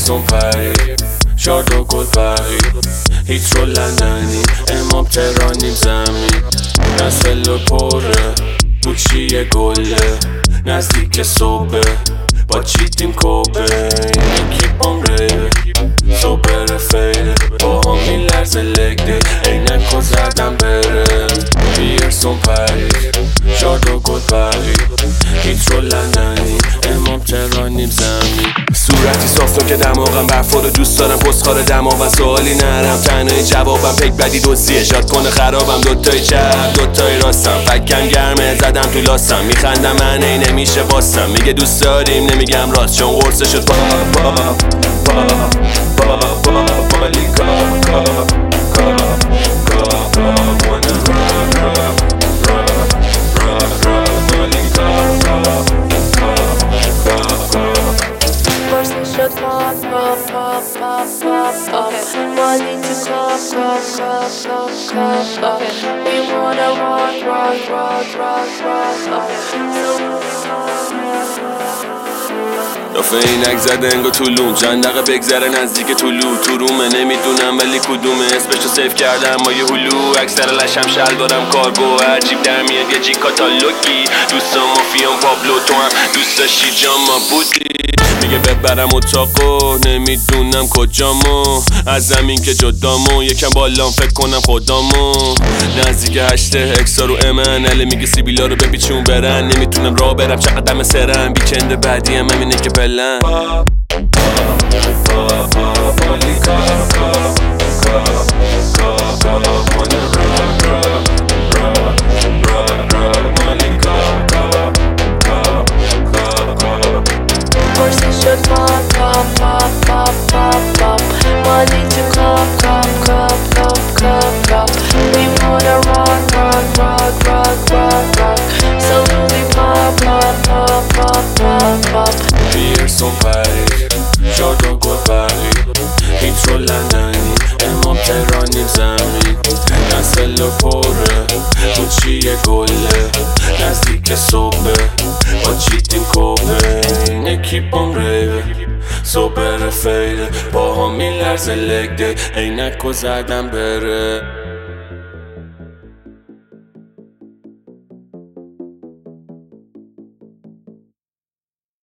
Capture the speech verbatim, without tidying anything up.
پیرسون پری شارد و گل پری هیترو لندنی امام تهرانیم زمین نسل و پره گوچی گله نزدیک صبح با چیتیم کوبه کیپم ریوه سوپر فیله با همی لرز لگده عینک و زدم بره پیرسون پری شارد و گل پری هیترو لندنی امام تهرانیم زمین صورتی صافتم که دماغم برفا رو دوست دارم پسخار دماغم سوالی نرم تنهایی جوابم پک بدی دوزیه شاد کنه خرابم دوتای چپ دوتای راستم فکم گرمه زدم تو لاستم میخندم من ای نمیشه باستم میگه دوست داریم نمیگم راست چون قرصه شد با با با با با مالیکا کا کا کا کا wanna run run run run run مالیکا کا کا کا قرصه شد پاپ پاپ پاپ پاپ پاپ پاپ مالی تو کاپ کاپ کاپ کاپ کاپ کاپ We wanna rock rock rock rock rock دافه اینک زده انگا طولون چند دقیقه بگذره نزدیک طولو تو رومه نمیدونم ولی کدومه اسمشو سیف کردم ما یه هلو اکثر لشم شلوارم کارگو عجیب در میاد یه جی کاتالوگی دوستا مافیان پابلو تو هم دوست داشتی جام ما بودی میگه ببرم اتاقو نمیدونم کجامو از زمین که جدامو یکم بالام فکر کنم خدامو نزدیک هشته اکسا رو امنله میگه سیبیلا رو بپیچون برن نمیتونم راه برم چقدر سرم بیکند بعدی هم همینه که پلن قرصه شد پاپ پاپ پاپ پاپ پاپ پاپ مالی تو کاپ کاپ کاپ کاپ کاپ کاپ We wanna rock rock rock rock rock rock So we pop pop pop pop pop pop پیرسون پری شارد و گل پری هیترو لندنی امام تهرانیم زمین نسل و پره گوچی گله نزدیک صبح با چیتیم کوبه کیپم ریوه سوپر فیله با همی لرز لگده عینک و زدم بره